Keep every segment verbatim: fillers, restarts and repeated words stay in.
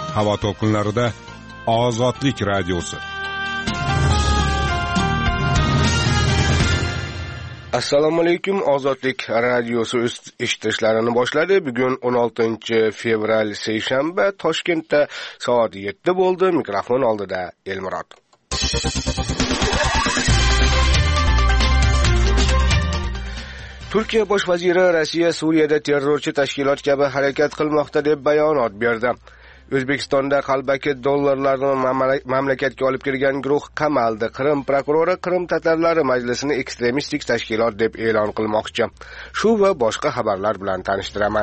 Havo to'lqinlarida Ozodlik radiosi. Assalomu alaykum. Ozodlik radiosi o'z eshitishlarini boshladi. Bugun o'n oltinchi fevral seshanba, Toshkentda soat yetti bo'ldi. Mikrofon oldida Elmurod. Turkiya bosh vaziri Rossiya Suriyada terrorchi tashkilot kabi harakat qilmoqda deb bayonot berdi. O'zbekistonda qalbaki dollarlarni mamlakatga olib kirgan guruh qamaldi. Qrim prokurori Qrim tatarlari majlisini ekstremistik tashkilot deb e'lon qilmoqchi. Shu va boshqa xabarlar bilan tanishtiraman.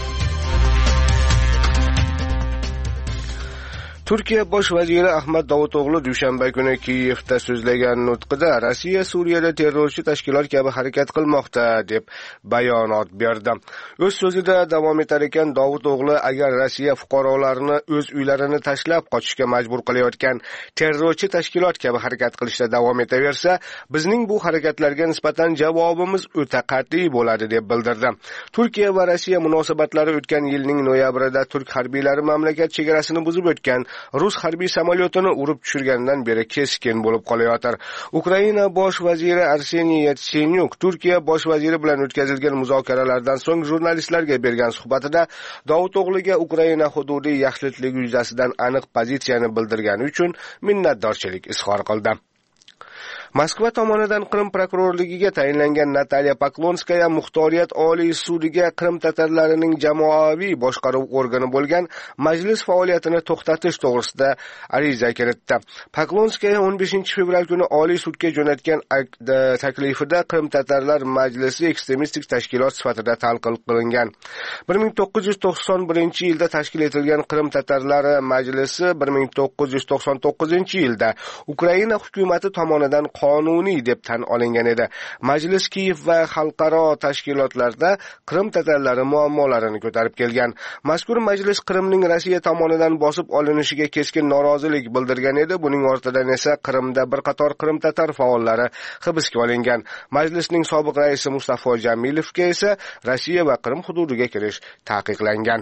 Turkiya bosh vaziri Ahmad Davutoğlu dushanba kuni Kiyevda so'zlagan nutqida Rossiya Suriyada terrorchi tashkilot kabi harakat qilmoqda deb bayonot berdi. O'z so'zida davom etar ekan Davutoğlu, agar Rossiya fuqarolarini o'z uylarini tashlab qochishga majbur qilayotgan terrorchi tashkilot kabi harakat qilishda davom etaversa, bizning bu harakatlarga nisbatan javobimiz o'ta qat'iy bo'ladi deb bildirdi. Turkiya va Rossiya munosabatlari o'tgan yilning noyabrida turk harbiylari mamlakat chegarasini buzib o'tgan Rus harbiy samolyotini urib tushirgandan beri keskin bo'lib qolayotir. Ukraina bosh vaziri Arseniy Yatsenyuk Turkiya bosh vaziri bilan o'tkazilgan muzokaralardan so'ng jurnalistlarga bergan suhbatida Davutoğluga Ukraina hududiy yaxlitligi yuzasidan aniq pozitsiyani bildirgani uchun minnatdorchilik izhor qildi. Moskva tomonidan Qrim prokurorligiga tayinlangan Natalya Poklonskaya muxtoriyat oliy sudiga Qrim tatarlarining jamoaviy boshqaruv organi bo'lgan majlis faoliyatini to'xtatish to'g'risida ariza kiritdi. Poklonskaya o'n beshinchi fevral kuni oliy sudga jo'natgan taklifida Qrim tatarlar majlisi ekstremistik tashkilot sifatida talqin qilingan. bir ming to'qqiz yuz to'qson birinchi yilda tashkil etilgan Qrim tatarlari majlisi bir ming to'qqiz yuz to'qson to'qqizinchi yilda Ukraina hukumati tomonidan qonuniy deb tan olingan edi. Majlis Kiyev va xalqaro tashkilotlarda Qrim tatarlari muammolarini ko'tarib kelgan. Mazkur majlis Qrimning Rossiya tomonidan bosib olinishiga keskin norozilik bildirgan edi. Buning ortidan esa Qrimda bir qator Qrim tatar faollari hibsga olingan. Majlisning sobiq raisi Mustafo Jamilovga esa Rossiya va Qrim hududiga kirish taqiqlangan.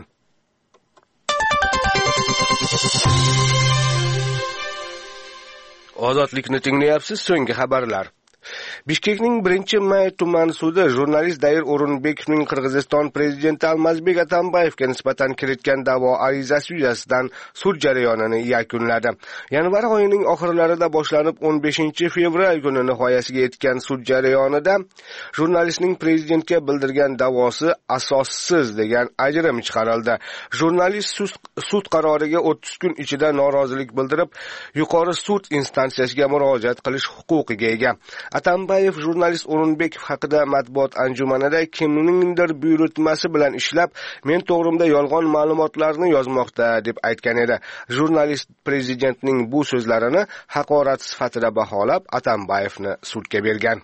Ozodlikni tinglayapsiz. So'nggi xabarlar. Bishkekning birinchi may tuman sudi jurnalist Dayir O'rinbekovning Qirg'iziston prezidenti Almazbek Atambayevga nisbatan kiritgan da'vo arizasi yuzasidan sud jarayonini yakunladi. Yanvar oyining oxirlarida boshlanib o'n beshinchi fevral kuni nihoyasiga yetgan sud jarayonida jurnalistning prezidentga bildirgan da'vosi asossiz degan ajrim chiqarildi. Jurnalist sud qaroriga o'ttiz kun ichida norozilik bildirib, yuqori sud instansiyasiga murojaat qilish huquqiga ega. Atambayev jurnalist O'rinbekov haqida matbuot anjumanida kimningdir buyurtmasi bilan ishlab, men to'g'rimda yolg'on ma'lumotlarni yozmoqda deb aytgan edi. Jurnalist prezidentning bu so'zlarini haqorat sifatida baholab, Atambayevni sudga bergan.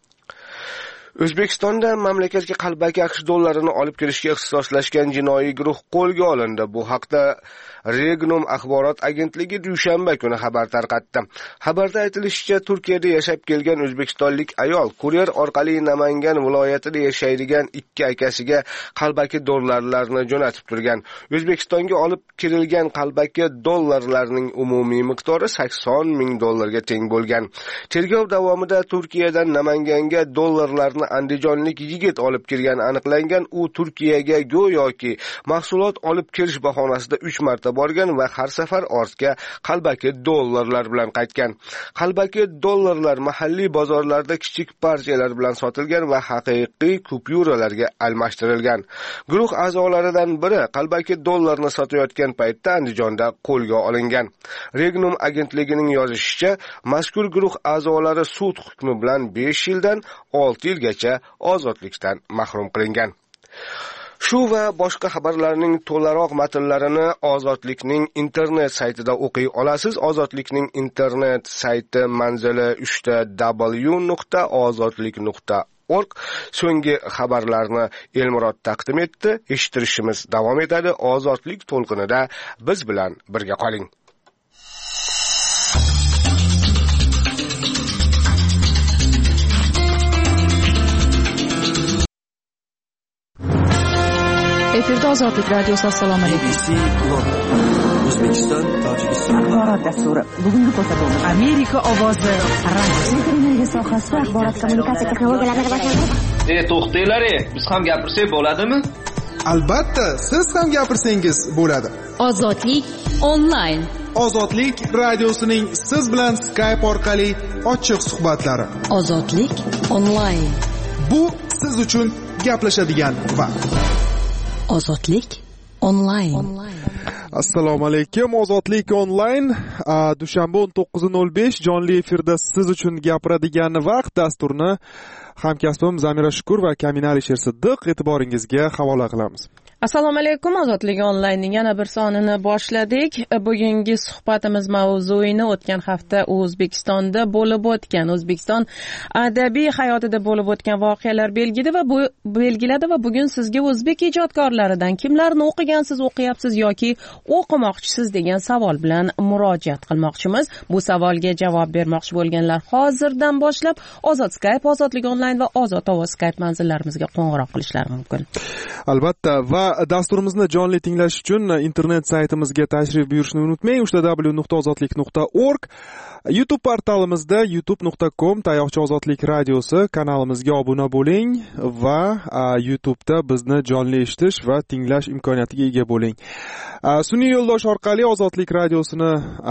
O'zbekistonda mamlakatga qalbaki AQSh dollarini olib kirishga ixtisoslashgan jinoiy guruh qo'lga olindi. Bu haqda Regnum axborot agentligi dushanba kuni xabar tarqatdi. Xabarda aytilishicha, Turkiyada yashab kelgan o'zbekistonlik ayol kuryer orqali Namangan viloyatida yashaydigan ikki akasiga qalbaki dollarlarni jo'natib turgan. O'zbekistonga olib kirilgan qalbaki dollarlarning umumiy miqdori sakson ming dollarga teng bo'lgan. Tergov davomida Turkiyadan Namanganga dollarlarni andijonlik yigit olib kirgani aniqlangan. U Turkiyaga go'yoki mahsulot olib kirish bahonasida uch marta borgan va har safar ortga qalbaki dollarlar bilan qaytgan. Qalbaki dollarlar mahalliy bozorlarda kichik partiyalar bilan sotilgan va haqiqiy kupyuralarga almashtirilgan. Guruh a'zolaridan biri qalbaki dollarni sotayotgan paytda Andijonda qo'lga olingan. Regnum agentligining yozishicha, mazkur guruh a'zolari sud hukmi bilan besh yildan olti yilgacha ozodlikdan mahrum qilingan. Shu va boshqa xabarlarning to'laroq matnlarini Ozodlikning internet saytida o'qiy olasiz. Ozodlikning internet sayti manzili uch ta w nuqta ozodlik nuqta org. So'nggi xabarlarni Elmurod taqdim etdi. Eshittirishimiz davom etadi. Ozodlik to'lqinida biz bilan birga qoling. Efirdə Ozodlik radiosu. Assalamu alaykum. O'zbekiston, Tojikiston. Axborot dasturi. Bugungi ko'rsatuvimiz Amerika ovozi radio. Televiziya sohasida axborot kommunikatsiya texnologiyalari rivojlanmoqda. E, to'xtanglar, biz ham gapirsak bo'ladimi? Albatta, siz ham gapirsangiz bo'ladi. Ozodlik onlayn. Ozodlik radiosining siz bilan Skype orqali ochiq suhbatlari. Ozodlik onlayn. Bu siz uchun gaplashadigan vaqt. Ozodlik onlayn. Assalomu alaykum. Ozodlik onlayn dushanba o'n to'qqiz nol besh jonli efirda siz uchun gapiradigan vaqt dasturni hamkasbim Zamira Shukur va Kamina Alisher Siddiq e'tiboringizga havola qilamiz. Assalomu alaykum. Ozodlik onlaynning yana bir sonini boshladik. Bugungi suhbatimiz mavzuini o'tgan hafta O'zbekistonda bo'lib o'tgan, O'zbekiston adabiy hayotida bo'lib o'tgan voqealar belgiladi va bu belgiladi va bugun sizga o'zbek ijodkorlaridan kimlarni o'qigansiz, o'qiyapsiz yoki o'qimoqchisiz degan savol bilan murojaat qilmoqchimiz. Bu savolga javob bermoqchi bo'lganlar hozirdan boshlab Ozod Skype, Ozodlik onlayn va Ozod ovoz Skype manzillarimizga qo'ng'iroq qilishlari mumkin. Albatta, va dasturimizni jonli tinglash uchun internet saytimizga tashrif buyurishni unutmang. w w w nuqta ozodlik nuqta org, YouTube portalimizda youtube nuqta com tayoqcha ozodlik radiosi kanalimizga obuna bo'ling va YouTube'da bizni jonli eshitish va tinglash imkoniyatiga ega bo'ling. Sun'iy yo'ldosh orqali Ozodlik radiosini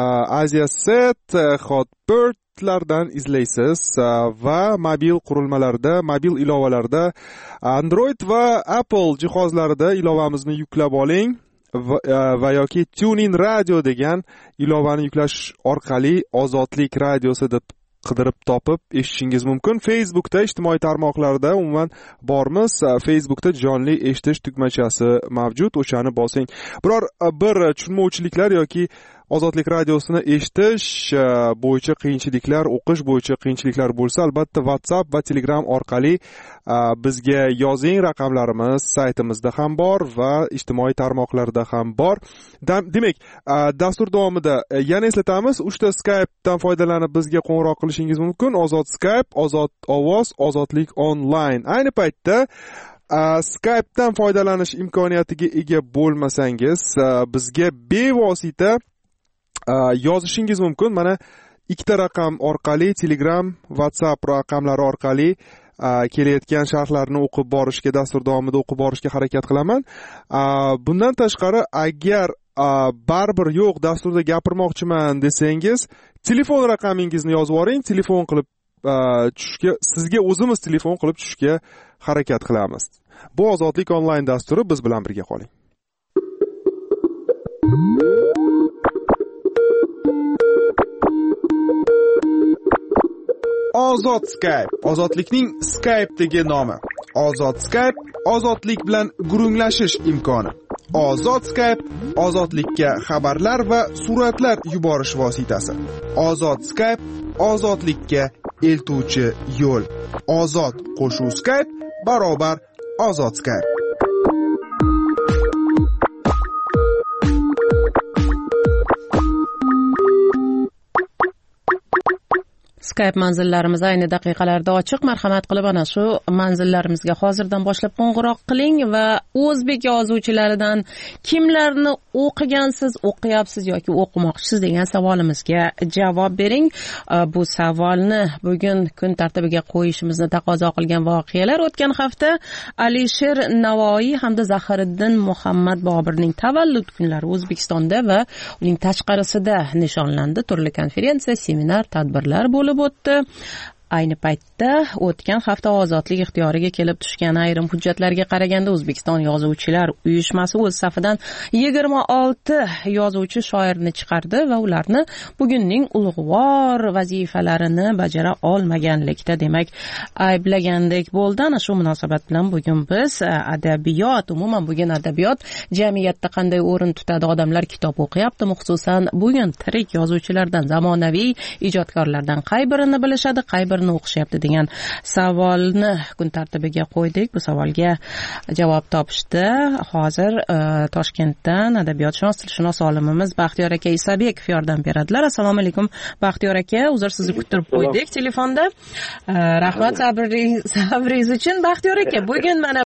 Asiaset, Hotbird lardan izlaysiz va mobil qurilmalarda, mobil ilovalarda Android va Apple jihozlarida ilovamizni yuklab oling va, va yoki TuneIn Radio degan ilovani yuklash orqali Ozodlik radiosi deb qidirib topib eshitishingiz mumkin. Facebookda, ijtimoiy tarmoqlarda umuman bormiz. Facebookda jonli eshitish tugmachasi mavjud, o'shani bosing. Biror bir tushunmovchiliklar yoki Ozodlik radiosini eshitish bo'yicha qiyinchiliklar, o'qish bo'yicha qiyinchiliklar bo'lsa, albatta WhatsApp va Telegram orqali bizga yozing. Raqamlarimiz saytimizda ham bor va ijtimoiy tarmoqlarda ham bor. Demak, dastur davomida yana eslatamiz, uchta Skype dan foydalanib bizga qo'ng'iroq qilishingiz mumkin. Ozod Skype, Ozod ovoz, Ozodlik onlayn. Ayni paytda Skype dan foydalanish imkoniyatiga ega bo'lmasangiz, bizga bevosita yozishingiz mumkin. Mana ikkita raqam orqali, Telegram, WhatsApp raqamlari orqali kelayotgan sharhlarni o'qib borishga, dastur davomida o'qib borishga harakat qilaman. Bundan tashqari, agar baribir yo'q, dasturda gapirmoqchiman desangiz, telefon raqamingizni yozib oling, telefon qilib tushishga, sizga o'zimiz telefon qilib tushishga harakat qilamiz. Bu Ozodlik onlayn dasturi, biz bilan birga qoling. Ozod Skype, ozodlikning Skype'dagi nomi. Ozod Skype, ozodlik bilan gurunglashish imkoni. Ozod Skype, ozodlikka xabarlar va suratlar yuborish vositasi. Ozod Skype, ozodlikka eltuvchi yo'l. Ozod qo'shuv Skype barobar Ozod Skype. Skype manzillarimiz ayni daqiqalarda ochiq. Marhamat qilib ana shu manzillarimizga hozirdan boshlab qo'ng'iroq qiling va o'zbek yozuvchilaridan kimlarni o'qigansiz, o'qiyapsiz yoki o'qimoqchisiz degan savolimizga javob bering. Bu savolni bugun kun tartibiga qo'yishimizni taqozo qilgan voqealar o'tgan hafta Alisher Navoiy hamda Zahiriddin Muhammad Bobirning tavallud kunlari O'zbekistonda va uning tashqarisida nishonlandi. Turli konferensiya, seminar, tadbirlar bo'lib o'tdi. Ayni paytda o'tgan hafta ozodlik ixtiyoriga kelib tushgan ayrim hujjatlarga qaraganda O'zbekiston yozuvchilar uyushmasi o'z safidan yigirma olti yozuvchi shoirni chiqardi va ularni bugunning ulug'vor vazifalarini bajara olmaganlikda demak ayblagandek bo'ldi. Ana shu munosabat bilan bugun biz adabiyot, umuman bugun adabiyot jamiyatda qanday o'rin tutadi, odamlar kitob o'qiyaptimi, xususan bugun tirik yozuvchilardan, zamonaviy ijodkorlardan qay birini bilishadi, qay birini o'qishyapti degan savolni kun tartibiga qo'ydik. Bu savolga javob topishdi. Hozir uh, Toshkentdan adabiyotshunos, tilshunos olimimiz Baxtiyor aka Isabekov yordam beradilar. Assalomu alaykum Baxtiyor aka, uzr sizni kuttirib qo'ydik telefonda. Uh, rahmat sabringiz uchun. Baxtiyor aka, bugun mana